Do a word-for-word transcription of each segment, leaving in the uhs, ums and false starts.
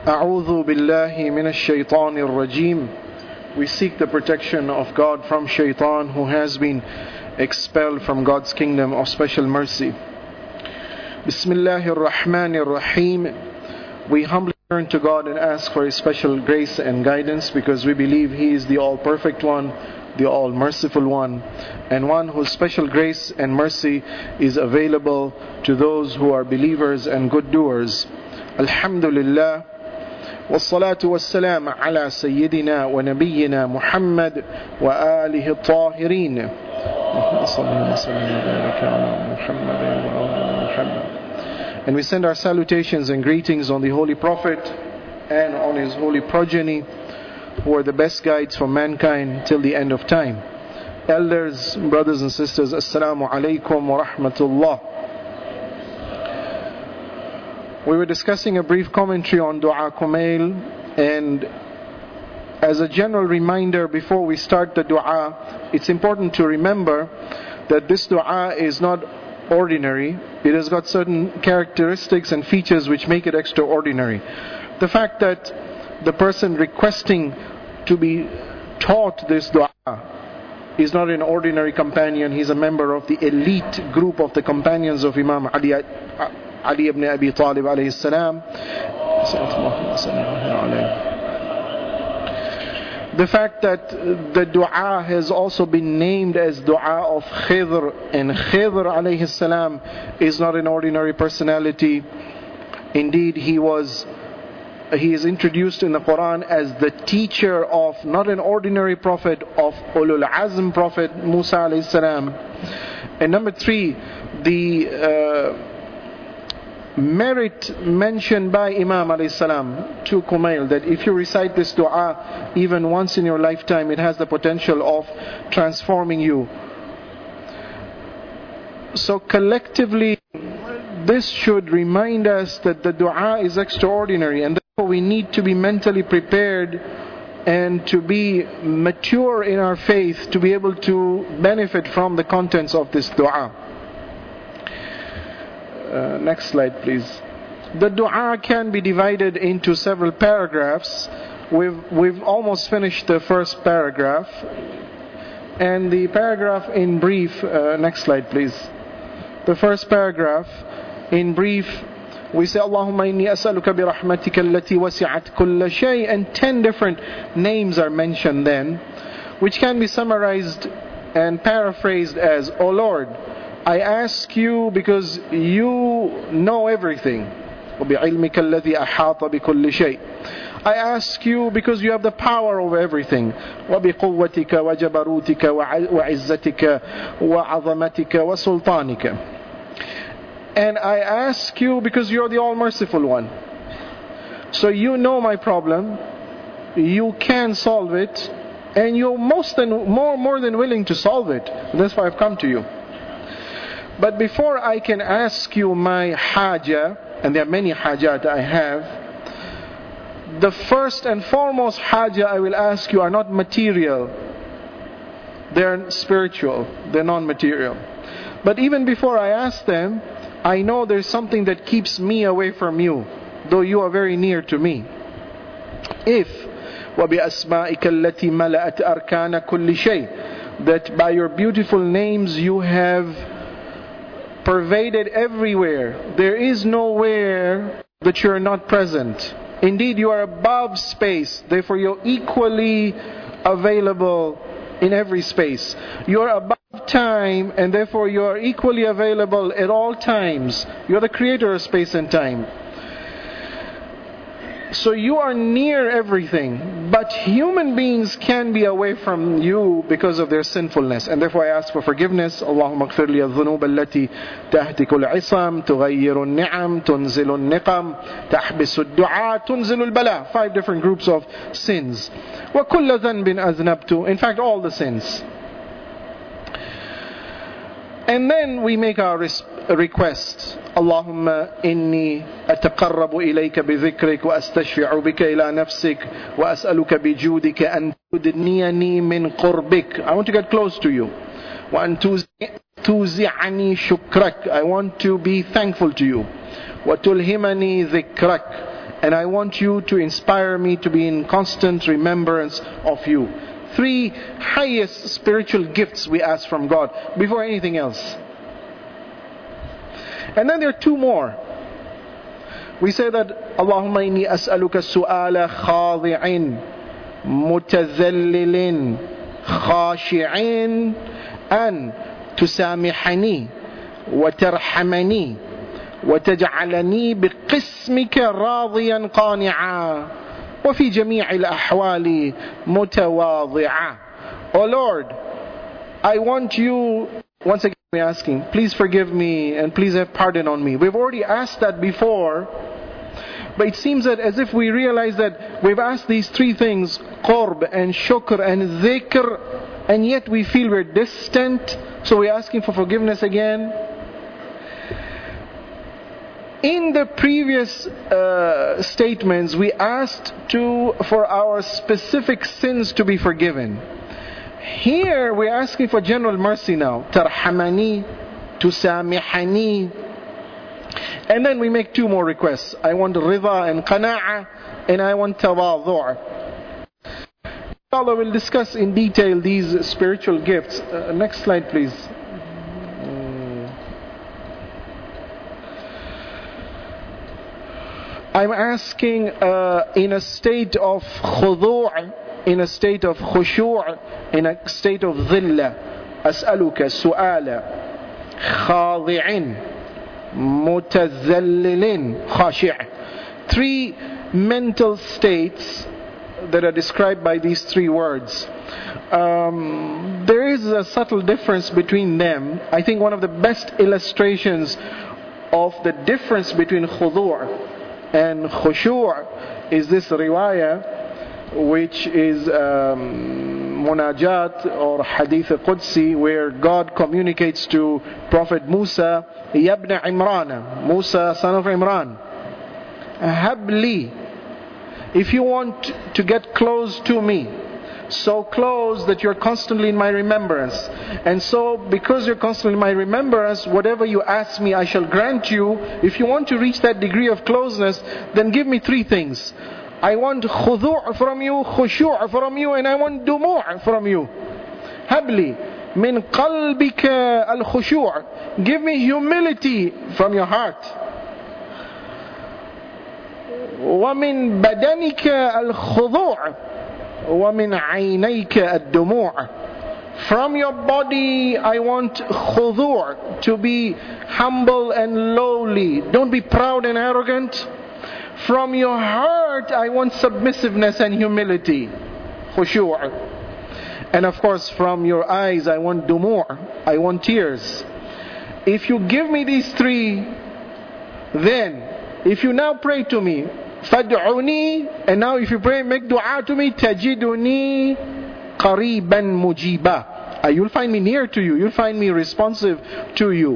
أعوذ بالله من الشيطان الرجيم. We seek the protection of God from shaitan who has been expelled from God's kingdom of special mercy. Bismillahir Rahmanir Rahim. We humbly turn to God and ask for His special grace and guidance because we believe He is the all-perfect one, the all-merciful one, and one whose special grace and mercy is available to those who are believers and good doers. Alhamdulillah. والصلاة والسلام على سيدنا ونبينا محمد وآله الطاهرين. And we send our salutations and greetings on the Holy Prophet and on his holy progeny, who are the best guides for mankind till the end of time. Elders, brothers and sisters, Assalamu alaikum wa rahmatullah. We were discussing a brief commentary on Dua Kumail, and as a general reminder before we start the dua, it's important to remember that this dua is not ordinary. It has got certain characteristics and features which make it extraordinary. The fact that the person requesting to be taught this dua is not an ordinary companion. He's a member of the elite group of the companions of Imam Ali Ali ibn Abi Talib alayhi salam. The fact that the dua has also been named as dua of Khidr, and Khidr alayhi salam is not an ordinary personality. Indeed, he was he is introduced in the Quran as the teacher of not an ordinary prophet, of Ulul Azm prophet Musa alayhi salam. And number three, the uh, merit mentioned by Imam alayhi salam to Kumail, that if you recite this dua even once in your lifetime, it has the potential of transforming you. So collectively, this should remind us that the dua is extraordinary, and therefore we need to be mentally prepared and to be mature in our faith to be able to benefit from the contents of this dua. Uh, next slide, please. The dua can be divided into several paragraphs. We've we've almost finished the first paragraph, and the paragraph in brief. Uh, next slide, please. The first paragraph, in brief, we say, Allahumma inni as'aluka bi rahmatika allati wasi'at kulla shay, and ten different names are mentioned then, which can be summarized and paraphrased as, O Lord, I ask you because you know everything. وَبِعِلْمِكَ الَّذِي أَحَاطَ بِكُلِّ شَيْءٍ. I ask you because you have the power over everything. وَبِقُوَّتِكَ وَجَبَرُوتِكَ وَعِزَّتِكَ وَعَظَمَتِكَ وَسُلْطَانِكَ. And I ask you because you're the all-merciful one. So you know my problem, you can solve it, and you're most than, more, more than willing to solve it. That's why I've come to you. But before I can ask you my haja, and there are many hajat I have, the first and foremost haja I will ask you are not material. They're spiritual. They're non-material. But even before I ask them, I know there's something that keeps me away from you, though you are very near to me. If وَبِأَسْمَائِكَ الَّتِي مَلَأَتْ أَرْكَانَ كُلِّ شَيْءٍ, that by your beautiful names you have pervaded everywhere. There is nowhere that you are not present. Indeed, you are above space. Therefore, you're equally available in every space. You are above time, and therefore you are equally available at all times. You are the creator of space and time. So you are near everything, but human beings can be away from you because of their sinfulness, and therefore I ask for forgiveness. Allahumma ighfir li adh-dhunub allati tahtiku al-'isam, tughayyiru an-ni'am, tunzilu an-niqam, tahbisu ad-du'a, tunzilu al-bala. Five different groups of sins. Wa kullu dhanbin aznabtu. In fact, all the sins. And then we make our request. Allahumma inni ataqarrabu ilayka bi dhikrik wa astashfi'u bika ila nafsik wa as'aluka bi judika an tudniyani min qurbik. I want to get close to you. Wa an tuzi'ani shukrak. I want to be thankful to you. Wa tulhimani dhikrak. and I want you to inspire me to be in constant remembrance of you. Three highest spiritual gifts we ask from God before anything else. And then there are two more. We say that Allahumma inni as'aluka su'ala khadi'in mutazallilin khashi'in an tusamihani wa tarhamani wa taj'alani biqismika radiyan qani'a wa fi jami'il ahwali mutawadhi'a. Oh Lord, I want you, once again we're asking, please forgive me and please have pardon on me. We've already asked that before, but it seems that as if we realize that we've asked these three things, qurb and shukr and dhikr, and yet we feel we're distant, so we're asking for forgiveness again. In the previous uh, statements, we asked to for our specific sins to be forgiven. Here we're asking for general mercy now. Tarhamani, tusamihani. And then we make two more requests. I want rida and qana'a, and I want tawadhu'. Allah will discuss in detail these spiritual gifts. Uh, next slide please. I'm asking uh, in a state of khudu', in a state of khushu', in a state of dhilla. As'aluka su'ala khadi'in mutazallilin khashi'. Three mental states that are described by these three words. Um, there is a subtle difference between them. I think one of the best illustrations of the difference between khudu' and khushu' is this riwayah, which is um, munajat or hadith qudsi, where God communicates to Prophet Musa, Yabna Imran, Musa son of Imran, Habli, if you want to get close to me, so close that you're constantly in my remembrance. And so, because you're constantly in my remembrance, whatever you ask me, I shall grant you. If you want to reach that degree of closeness, then give me three things. I want khudu' from you, khushu' from you, and I want dumu' from you. Habli min qalbika al-khushu'. Give me humility from your heart. Wa min badanika al-khudu'. وَمِنْ عَيْنَيْكَ الدُّمُوعِ. From your body I want khudu', to be humble and lowly. Don't be proud and arrogant. From your heart I want submissiveness and humility, khushu'. And of course from your eyes I want dumu', I want tears. If you give me these three, then if you now pray to me, فَادْعُنِي, and now if you pray, make dua to me, تَجِدُنِي قَرِيبًا مُجِيبًا. Uh, you'll find me near to you, you'll find me responsive to you.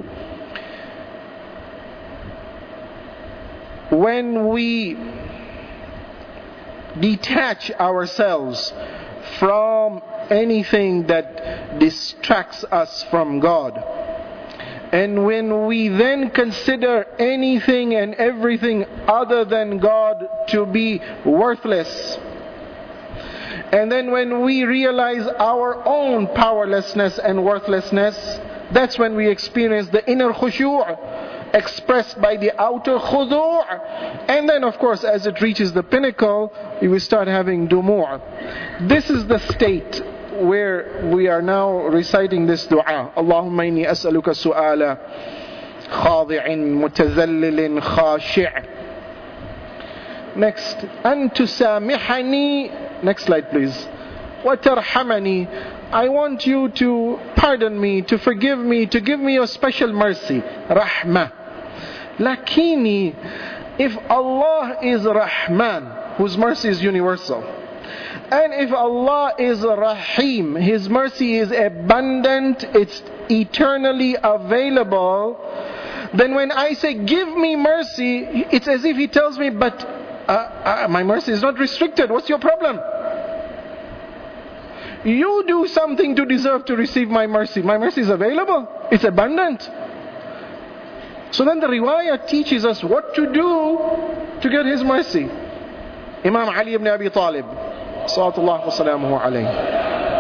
When we detach ourselves from anything that distracts us from God, and when we then consider anything and everything other than God to be worthless, and then when we realize our own powerlessness and worthlessness, that's when we experience the inner khushu' expressed by the outer khudu'. And then of course as it reaches the pinnacle, we start having dumu'. This is the state where we are now reciting this dua. Allahumma inni as'aluka su'ala khadi'in mutazallilin khashi'. Next, an tusamihani. Next slide please. Wa tarhamani. I want you to pardon me, to forgive me, to give me your special mercy, rahmah. Lakini, if Allah is Rahman, whose mercy is universal, and if Allah is Rahim, His mercy is abundant, it's eternally available, then when I say give me mercy, it's as if He tells me, but uh, uh, my mercy is not restricted. What's your problem? You do something to deserve to receive my mercy. My mercy is available. It's abundant. So then the riwayah teaches us what to do to get his mercy. Imam Ali ibn Abi Talib, sallallahu wa salamuhu alayhi.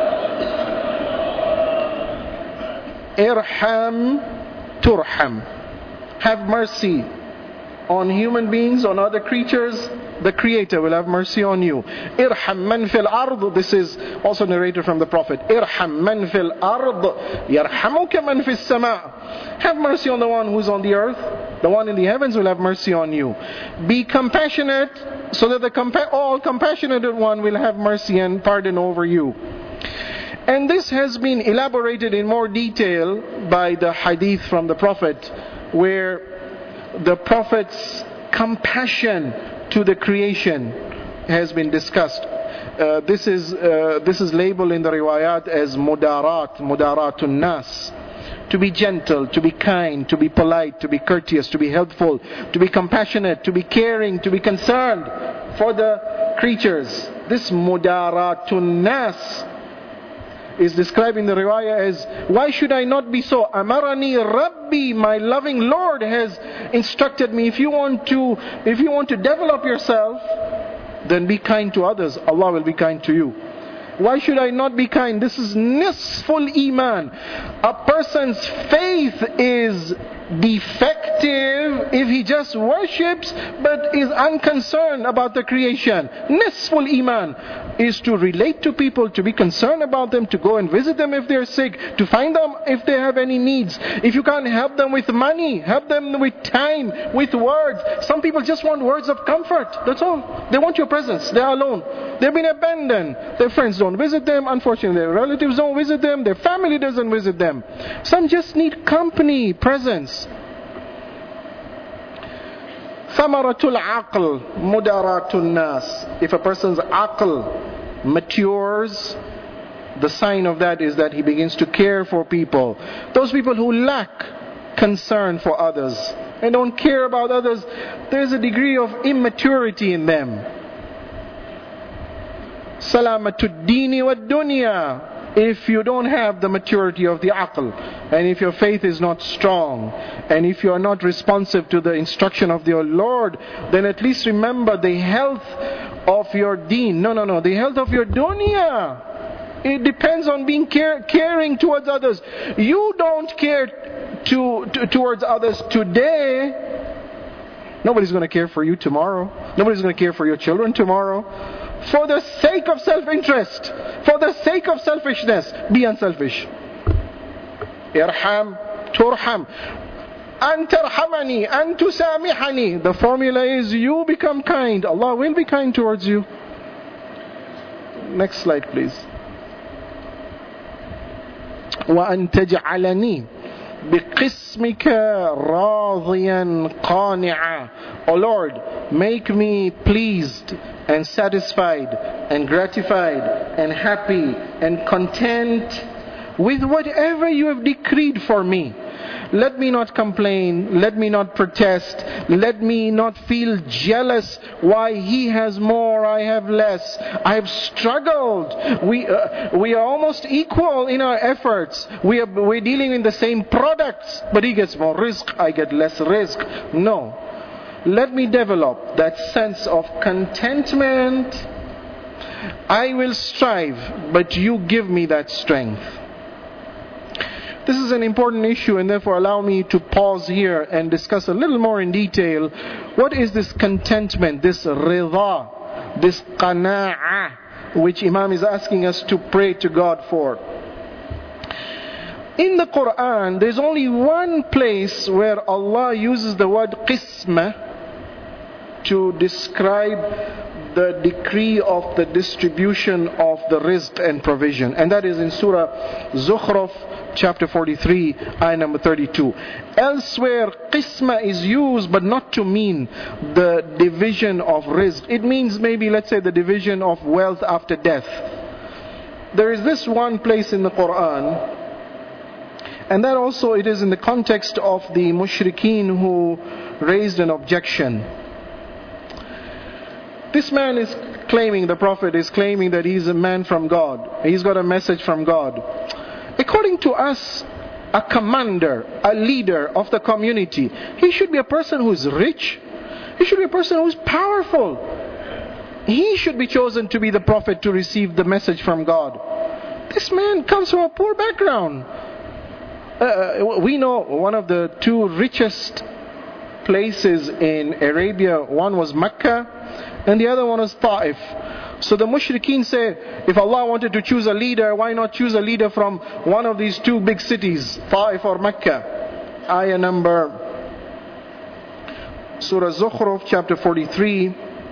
Irham turham. Have mercy on human beings, on other creatures. The Creator will have mercy on you. Irham man fil ard. This is also narrated from the Prophet. Irham man fil ard yarhamuka man fis sama. Have mercy on the one who's on the earth. The one in the heavens will have mercy on you. Be compassionate, so that the compa- all compassionate one will have mercy and pardon over you. And this has been elaborated in more detail by the hadith from the Prophet, where the Prophet's compassion to the creation has been discussed. Uh, this is uh, this is labeled in the riwayat as mudarat, mudaratun nas. To be gentle, to be kind, to be polite, to be courteous, to be helpful, to be compassionate, to be caring, to be concerned for the creatures. This mudaratun nas is described in the riwayah as, why should I not be so? Amarani Rabbi, my loving Lord has instructed me. If you want to, if you want to develop yourself, then be kind to others. Allah will be kind to you. Why should I not be kind? This is nisful iman. A person's faith is defective if he just worships but is unconcerned about the creation. Nisful iman is to relate to people, to be concerned about them, to go and visit them if they're sick, to find them if they have any needs. If you can't help them with money, help them with time, with words. Some people just want words of comfort. That's all. They want your presence. They are alone. They've been abandoned. Their friends don't visit them. Unfortunately, their relatives don't visit them. Their family doesn't visit them. Some just need company, presence. Thamaratul aql, mudaratun nas. If a person's aql matures, the sign of that is that he begins to care for people. Those people who lack concern for others and don't care about others, there's a degree of immaturity in them. Salamatud dini wa dunya. If you don't have the maturity of the aql, and if your faith is not strong, and if you are not responsive to the instruction of your Lord, then at least remember the health of your deen. No, no, no. The health of your dunya. It depends on being care, caring towards others. You don't care to, to, towards others today. Nobody's going to care for you tomorrow. Nobody's going to care for your children tomorrow. For the sake of self-interest, for the sake of selfishness, be unselfish. Irham, turham. An tarhamani, an tusamihani. The formula is you become kind. Allah will be kind towards you. Next slide, please. وأن تجعلني بقسمك راضيا قانعا. O Lord, make me pleased and satisfied and gratified and happy and content with whatever you have decreed for me. Let me not complain. Let me not protest. Let me not feel jealous. Why he has more, I have less. I have struggled. We uh, we are almost equal in our efforts. We are we're dealing in the same products, but he gets more risk. I get less risk. No. Let me develop that sense of contentment. I will strive, but you give me that strength. This is an important issue, and therefore allow me to pause here and discuss a little more in detail. What is this contentment, this rida, this qana'ah, which Imam is asking us to pray to God for? In the Quran, there's only one place where Allah uses the word qisma to describe the decree of the distribution of the rizq and provision, and that is in Surah Zukhruf chapter forty-three, ayah number thirty-two. Elsewhere, qisma is used, but not to mean the division of rizq. It means maybe, let's say, the division of wealth after death. There is this one place in the Quran, and that also it is in the context of the mushrikeen who raised an objection. This man is claiming, the Prophet is claiming that he's a man from God. He's got a message from God. According to us, a commander, a leader of the community, he should be a person who is rich. He should be a person who is powerful. He should be chosen to be the prophet to receive the message from God. This man comes from a poor background. Uh, we know one of the two richest places in Arabia, one was Mecca and the other one was Ta'if. So the mushrikeen say, if Allah wanted to choose a leader, why not choose a leader from one of these two big cities, Ta'if or Mecca? Ayah number, Surah Zukhruf, chapter forty-three,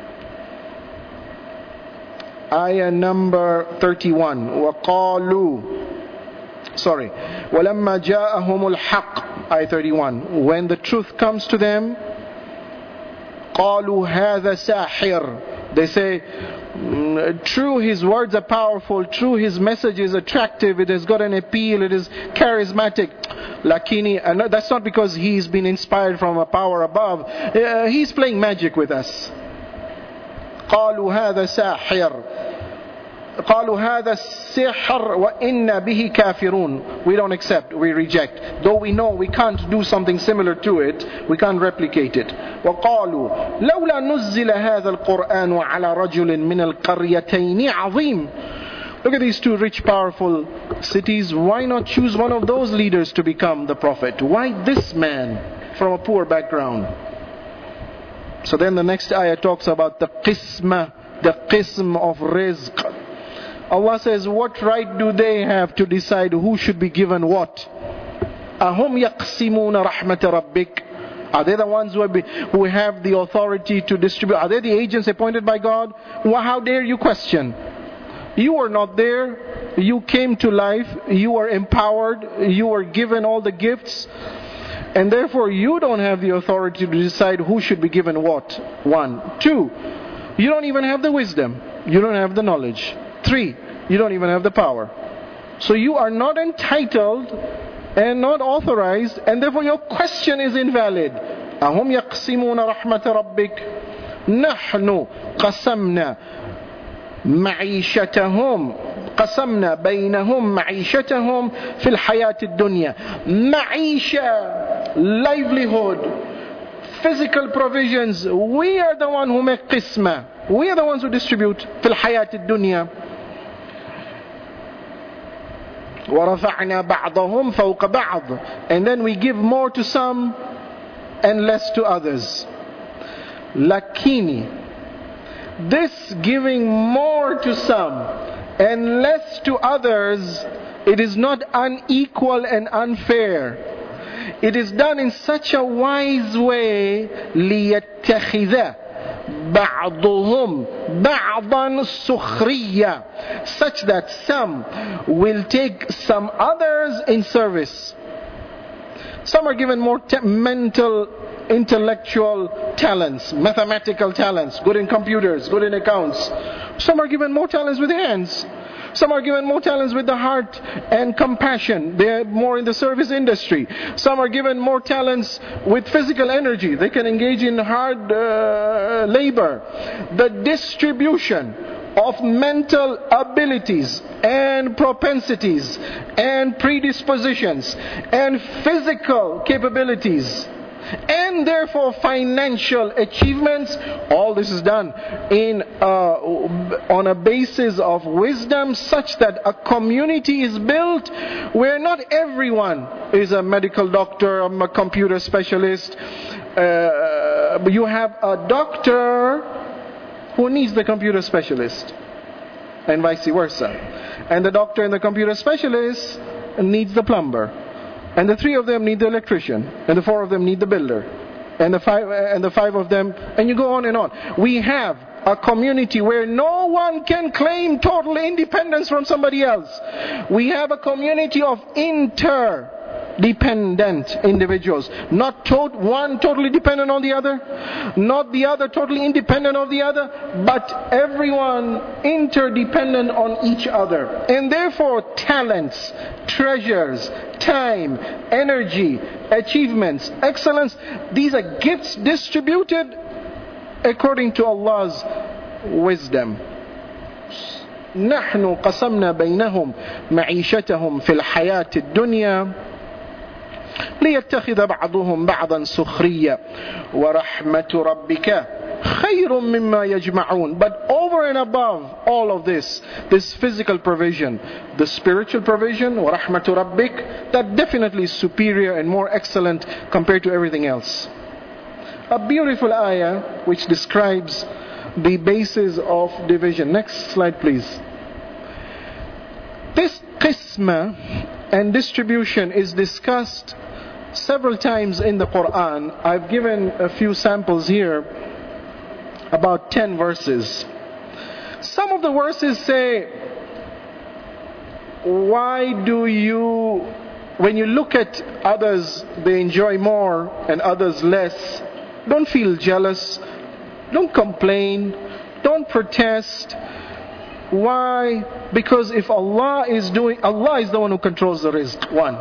ayah number thirty-one. وَقَالُوا Sorry. وَلَمَّا جَاءَهُمُ الْحَقِّ Ayah thirty-one. When the truth comes to them, قَالُوا هَذَا سَاحِرٌ They say, true, his words are powerful, true, his message is attractive, it has got an appeal, it is charismatic. Lakini, and that's not because he's been inspired from a power above. Uh, he's playing magic with us. قالوا هذا ساحر قالوا هذا السحر وإنا به كافرون. We don't accept, we reject. Though we know we can't do something similar to it, we can't replicate it. وقالوا لولا نزل هذا القرآن على رجل من القريتين عظيم. Look at these two rich, powerful cities. Why not choose one of those leaders to become the prophet? Why this man from a poor background? So then the next ayah talks about the qisma, the qism of rizq. Allah says, what right do they have to decide who should be given what? Ahum yaqsimuna rahmat rabbik. Are they the ones who have, been, who have the authority to distribute? Are they the agents appointed by God? Well, how dare you question? You were not there. You came to life. You were empowered. You were given all the gifts. And therefore you don't have the authority to decide who should be given what. One. Two, you don't even have the wisdom. You don't have the knowledge. Three, you don't even have the power. So you are not entitled and not authorized, and therefore your question is invalid. Ahum yaqsimuna rahmat rabbik. Nahnu qasamna معيشتهم قسمنا بينهم معيشتهم في الحياة الدنيا. معيشة, livelihood, physical provisions, we are the one who make qisma, we are the ones who distribute في الحياة الدنيا. ورفعنا بعضهم فوق بعض, and then we give more to some and less to others. Lakini, this giving more to some and less to others, it is not unequal and unfair. It is done in such a wise way, لِيَتَّخِذَ بَعْضُهُمْ بَعْضًا سُخْرِيًّا, such that some will take some others in service. Some are given more te- mental, intellectual talents, mathematical talents, good in computers, good in accounts. Some are given more talents with hands. Some are given more talents with the heart and compassion. They are more in the service industry. Some are given more talents with physical energy. They can engage in hard uh, labor. The distribution of mental abilities and propensities and predispositions and physical capabilities and therefore financial achievements, all this is done in uh, on a basis of wisdom, such that a community is built where not everyone is a medical doctor, a computer specialist. Uh, you have a doctor who needs the computer specialist, and vice versa, and the doctor and the computer specialist needs the plumber. And the three of them need the electrician, and the four of them need the builder, and the five and the five of them, and you go on and on. We have a community where no one can claim total independence from somebody else. We have a community of interdependent individuals, not to- one totally dependent on the other, not the other totally independent of the other, but everyone interdependent on each other. And therefore talents, treasures, time, energy, achievements, excellence, these are gifts distributed according to Allah's wisdom. نحن قسمنا بينهم معيشتهم في الحياة الدنيا ليتخذ بعضهم بعضا سخريا ورحمة ربك خير مما يجمعون. But over and above all of this, this physical provision, the spiritual provision, وَرَحْمَةُ رَبِّكَ, that definitely is superior and more excellent compared to everything else. A beautiful ayah which describes the basis of division. Next slide please. This qisma and distribution is discussed several times in the Quran. I've given a few samples here, about ten verses. Some of the verses say, why do you, when you look at others, they enjoy more and others less, don't feel jealous, don't complain, don't protest. Why? Because if Allah is doing, Allah is the one who controls the rizq, one.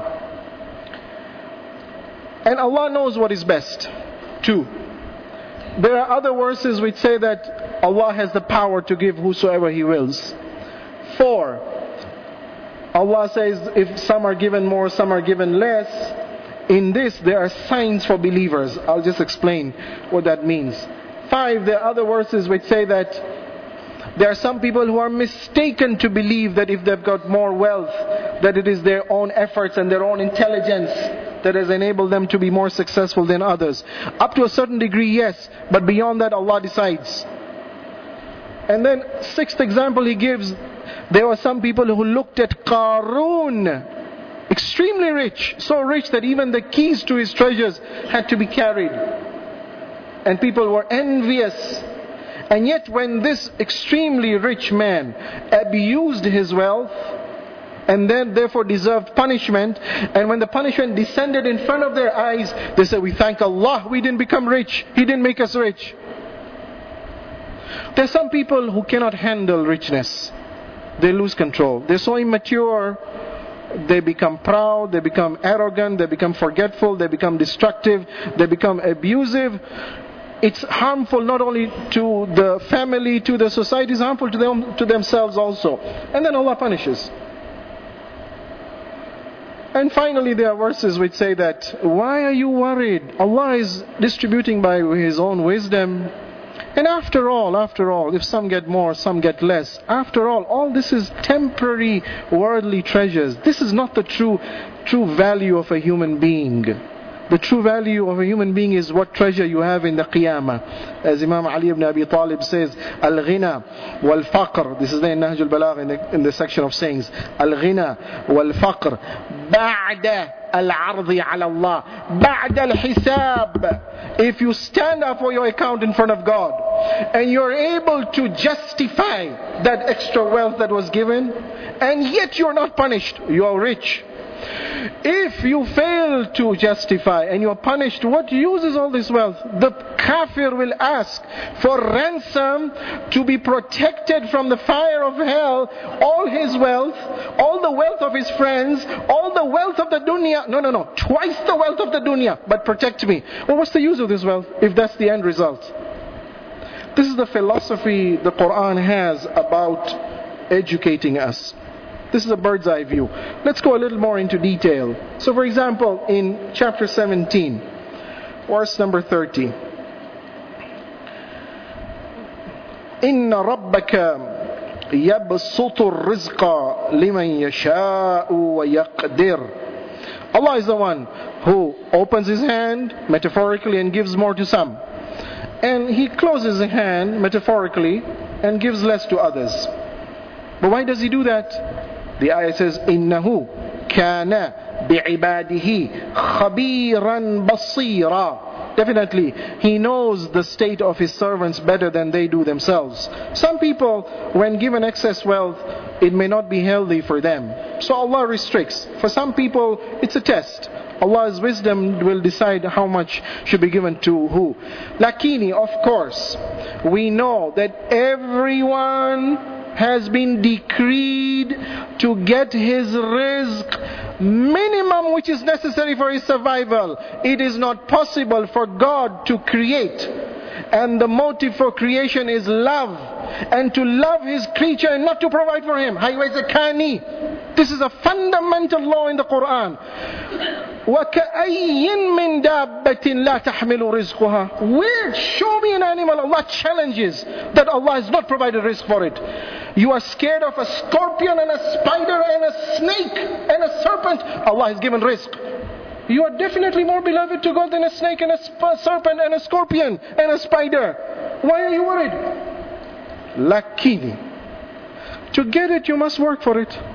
And Allah knows what is best, two. There are other verses which say that Allah has the power to give whosoever He wills. Four, Allah says if some are given more, some are given less. In this there are signs for believers. I'll just explain what that means. Five, there are other verses which say that there are some people who are mistaken to believe that if they've got more wealth, that it is their own efforts and their own intelligence that has enabled them to be more successful than others. Up to a certain degree, yes, but beyond that Allah decides. And then sixth example He gives, there were some people who looked at Qarun, extremely rich, so rich that even the keys to his treasures had to be carried. And people were envious. And yet when this extremely rich man abused his wealth, and then therefore deserved punishment, and when the punishment descended in front of their eyes, they said, we thank Allah we didn't become rich, He didn't make us rich. There are some people who cannot handle richness. They lose control. They're so immature, they become proud, they become arrogant, they become forgetful, they become destructive, they become abusive. It's harmful not only to the family, to the society, it's harmful to them, to themselves also. And then Allah punishes. And finally there are verses which say that, why are you worried? Allah is distributing by His own wisdom. And after all, after all, if some get more, some get less, after all, all this is temporary worldly treasures. This is not the true, true value of a human being. The true value of a human being is what treasure you have in the Qiyamah. As Imam Ali ibn Abi Talib says, Al-Ghina wal-Faqr. This is there in Nahj al-Balagh in the, in the section of sayings. Al-Ghina wal-Faqr Ba'da al-Ardi ala Allah Ba'da al-Hisab. If you stand up for your account in front of God and you're able to justify that extra wealth that was given, and yet you're not punished, you are rich. If you fail to justify and you are punished, what use is all this wealth? The kafir will ask for ransom to be protected from the fire of hell. All his wealth, all the wealth of his friends, all the wealth of the dunya. No, no, no. Twice the wealth of the dunya. But protect me. Well, what's the use of this wealth if that's the end result? This is the philosophy the Quran has about educating us. This is a bird's eye view. Let's go a little more into detail. So for example, in chapter seventeen, verse number thirty. إِنَّ رَبَّكَ يَبْسُطُ الرِّزْقَ لِمَنْ يَشَاءُ وَيَقْدِرُ. Allah is the one who opens His hand metaphorically and gives more to some. And He closes His hand metaphorically and gives less to others. But why does He do that? The ayah says, إِنَّهُ كَانَ بِعِبَادِهِ خَبِيرًا بَصِيرًا. Definitely, He knows the state of His servants better than they do themselves. Some people, when given excess wealth, it may not be healthy for them. So Allah restricts. For some people, it's a test. Allah's wisdom will decide how much should be given to who. Lakini, of course, we know that everyone has been decreed to get his rizq minimum which is necessary for his survival. It is not possible for God to create, and the motive for creation is love, and to love His creature and not to provide for him. This is a fundamental law in the Quran. وَكَأَيٍّ مِّن دَابَّةٍ لَا تَحْمِلُ رِزْقُهَا. Where? Show me an animal. Allah challenges that Allah has not provided rizq for it. You are scared of a scorpion and a spider and a snake and a serpent. Allah has given rizq. You are definitely more beloved to God than a snake and a sp- serpent and a scorpion and a spider. Why are you worried? Lakini. To get it, you must work for it.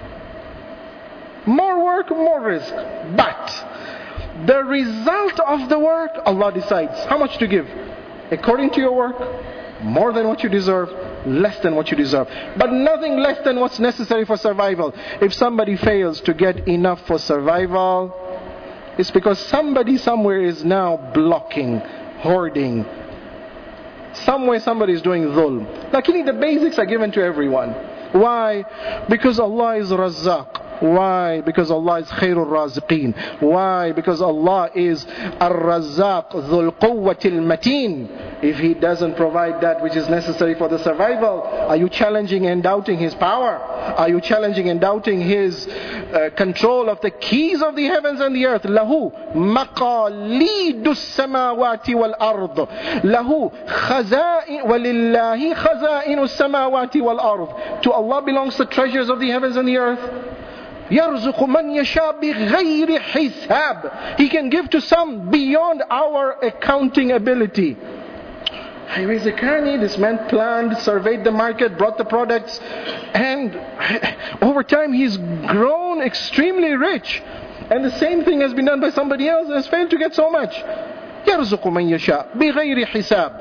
More work, more risk. But the result of the work, Allah decides how much to give. According to your work, more than what you deserve, less than what you deserve. But nothing less than what's necessary for survival. If somebody fails to get enough for survival, it's because somebody somewhere is now blocking, hoarding. Somewhere somebody is doing dhulm. Luckily the basics are given to everyone. Why? Because Allah is Razzaq. Why? Because Allah is Khairul Raziqeen. Why? Because Allah is Ar-Razzaq Dhul Quwwatil Mateen. If He doesn't provide that which is necessary for the survival, are you challenging and doubting His power? Are you challenging and doubting His uh, control of the keys of the heavens and the earth? Lahu maqalidus samawati wal ard. Lahu khaza'in walillahi khaza'inus samawati wal ard. To Allah belongs the treasures of the heavens and the earth. يَرْزُقُ مَنْ يَشَاءُ بِغَيْرِ حِسَابٍ. He can give to some beyond our accounting ability. Highway Zakani, this man planned, surveyed the market, brought the products, and over time he's grown extremely rich. And the same thing has been done by somebody else and has failed to get so much. يَرْزُقُ مَنْ يَشَاءُ بِغَيْرِ حِسَابٍ.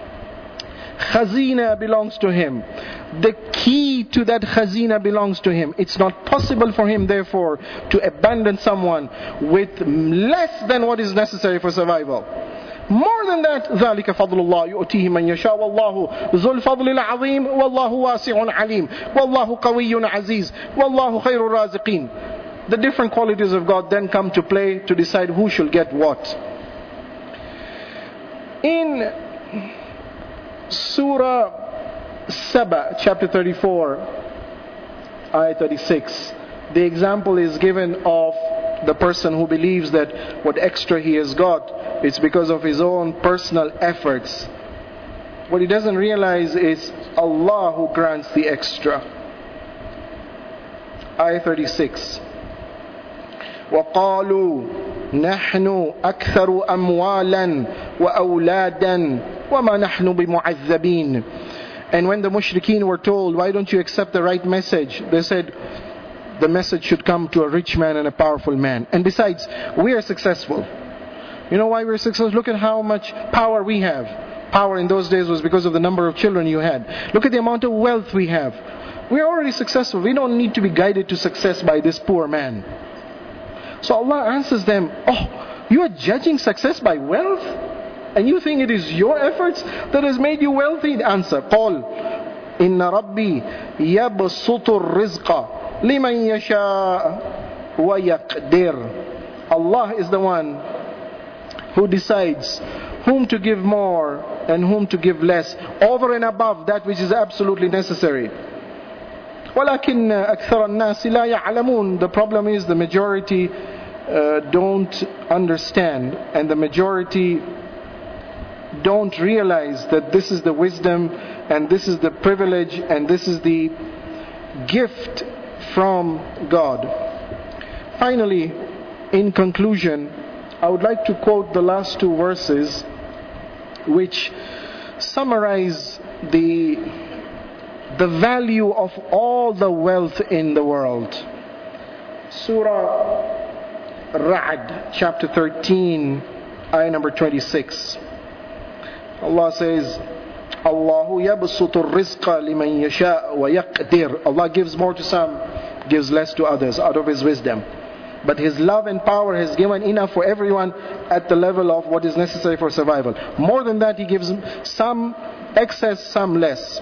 Khazina belongs to Him. The key to that khazina belongs to Him. It's not possible for Him, therefore, to abandon someone with less than what is necessary for survival. More than that, ذَلِكَ فَضْلُ اللَّهِ يُؤْتِيهِ مَنْ يَشَاءُ وَاللَّهُ ذُو الْفَضْلِ الْعَظِيمِ وَاللَّهُ وَاسِعٌ عَلِيمٌ وَاللَّهُ قَوِيٌّ عَزِيزٌ وَاللَّهُ خَيْرُ الرَّازِقِينَ. The different qualities of God then come to play to decide who should get what. In Surah Saba, chapter thirty-four, ayah thirty-six, the example is given of the person who believes that what extra he has got, it's because of his own personal efforts. What he doesn't realize is Allah who grants the extra. Ayah thirty-six. وَقَالُوا نَحْنُ أَكْثَرُ أَمْوَالًا وَأَوْلَادًا وَمَا نَحْنُ بِمُعَذَّبِينَ. And when the mushrikeen were told, why don't you accept the right message? They said, the message should come to a rich man and a powerful man. And besides, we are successful. You know why we're successful? Look at how much power we have. Power in those days was because of the number of children you had. Look at the amount of wealth we have. We're already successful. We don't need to be guided to success by this poor man. So Allah answers them, oh, you are judging success by wealth? And you think it is your efforts that has made you wealthy? Answer, قَالْ إِنَّ رَبِّي يَبْسُطُ الرِّزْقَ لِمَنْ يَشَاءُ وَيَقْدِرُ. Allah is the one who decides whom to give more and whom to give less, over and above that which is absolutely necessary. وَلَكِنَّ أَكْثَرَ النَّاسِ لَا يَعْلَمُونَ. The problem is the majority uh, don't understand, and the majority don't realize that this is the wisdom and this is the privilege and this is the gift from God. Finally, in conclusion, I would like to quote the last two verses which summarize the the value of all the wealth in the world. Surah Ra'd, chapter thirteen, ayah number twenty-six. Allah says, Allahu yabsutu rizqa liman yasha wa yaqdir. Allah gives more to some, gives less to others out of His wisdom. But His love and power has given enough for everyone at the level of what is necessary for survival. More than that, He gives some excess, some less.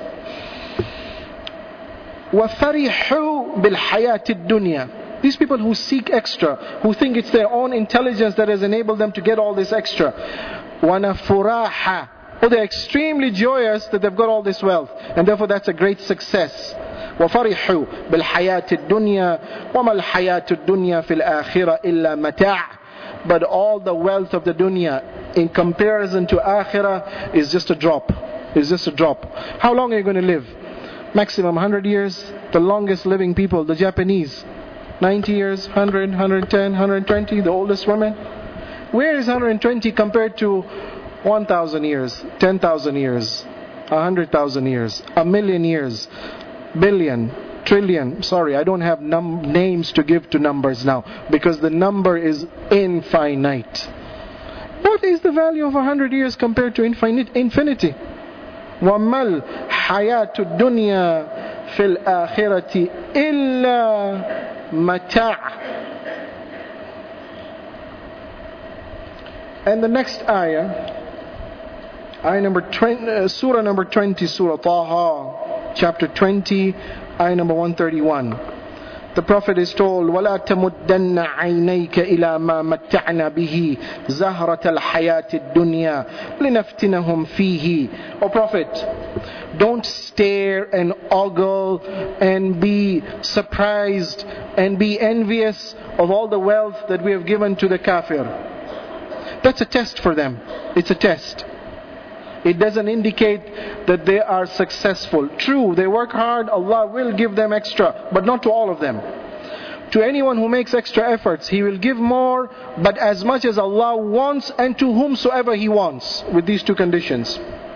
وَفَرِحُوا بِالْحَيَاةِ الدُّنْيَا. These people who seek extra, who think it's their own intelligence that has enabled them to get all this extra. وَنَفُرَاحَ. Oh, they're extremely joyous that they've got all this wealth, and therefore that's a great success. وَفَرِحُوا بِالْحَيَاةِ الدُّنْيَا وَمَا الْحَيَاةُ الدُّنْيَا فِي الْآخِرَةِ إِلَّا مَتَاعٌ. but all the wealth of the dunya in comparison to akhirah is just a drop. Is just a drop. How long are you going to live? Maximum one hundred years. The longest living people, the Japanese, ninety years, one hundred, one hundred ten, one hundred twenty, the oldest women. Where is one hundred twenty compared to one thousand years, ten thousand years, one hundred thousand years, a million years, billion, trillion? Sorry, I don't have num- names to give to numbers now, because the number is infinite. What is the value of one hundred years compared to infinite, infinity? وَمَا الْحَيَاةُ الدُّنْيَا فِي الْآخِرَةِ إِلَّا مَتَاعٌ. And the next ayah, ayah number twenty, uh, surah number twenty, Surah Taha, chapter twenty, ayah number one thirty-one. The Prophet is told, وَلَا تَمُدَّنَّ عَيْنَيْكَ إِلَى مَا مَتَّعْنَا بِهِ زَهْرَةَ الْحَيَاةِ الدُّنْيَا لِنَفْتِنَهُمْ فِيهِ. O Prophet, don't stare and ogle and be surprised and be envious of all the wealth that we have given to the kafir. That's a test for them. It's a test. It doesn't indicate that they are successful. True, they work hard, Allah will give them extra, but not to all of them. To anyone who makes extra efforts, He will give more, but as much as Allah wants and to whomsoever He wants, with these two conditions.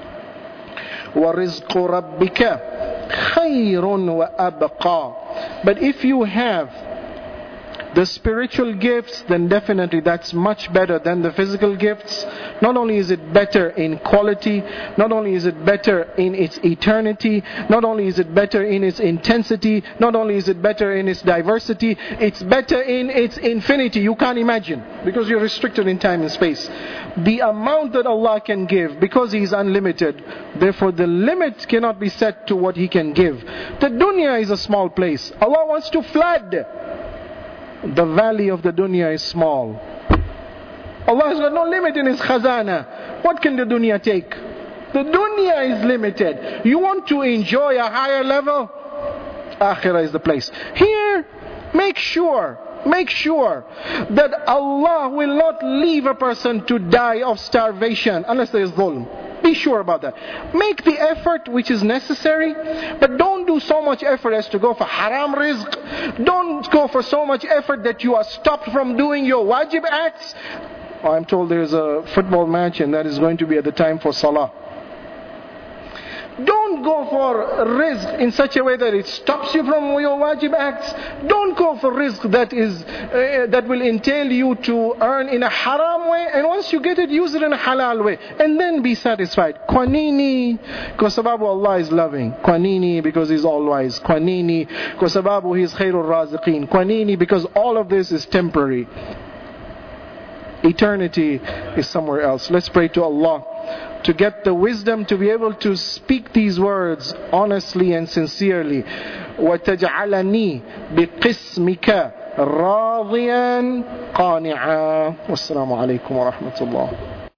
وَرِزْقُ رَبِّكَ خَيْرٌ وَأَبْقَى. But if you have the spiritual gifts, then definitely that's much better than the physical gifts. Not only is it better in quality, not only is it better in its eternity, not only is it better in its intensity, not only is it better in its diversity, it's better in its infinity. You can't imagine, because you're restricted in time and space. The amount that Allah can give, because He is unlimited, therefore the limit cannot be set to what He can give. The dunya is a small place. Allah wants to flood. The valley of the dunya is small. Allah has got no limit in His khazana. What can the dunya take? The dunya is limited. You want to enjoy a higher level? Akhirah is the place. Here, make sure, make sure that Allah will not leave a person to die of starvation unless there is dhulm. Be sure about that. Make the effort which is necessary, but don't do so much effort as to go for haram rizq. Don't go for so much effort that you are stopped from doing your wajib acts. Oh, I'm told there is a football match and that is going to be at the time for salah. Don't go for rizq in such a way that it stops you from your wajib acts. Don't go for rizq that is uh, that will entail you to earn in a haram way, and once you get it, use it in a halal way, and then be satisfied. Kwanini, because sababu Allah is loving. Kwanini, because He's all wise. Kwanini, because sababu He is khairul raziqeen. Kwanini, because all of this is temporary. Eternity is somewhere else. Let's pray to Allah to get the wisdom to be able to speak these words honestly and sincerely. وَتَجْعَلَنِي بِقِسْمِكَ رَاضِيًا قَانِعًا. Wassalamu alaikum wa rahmatullah.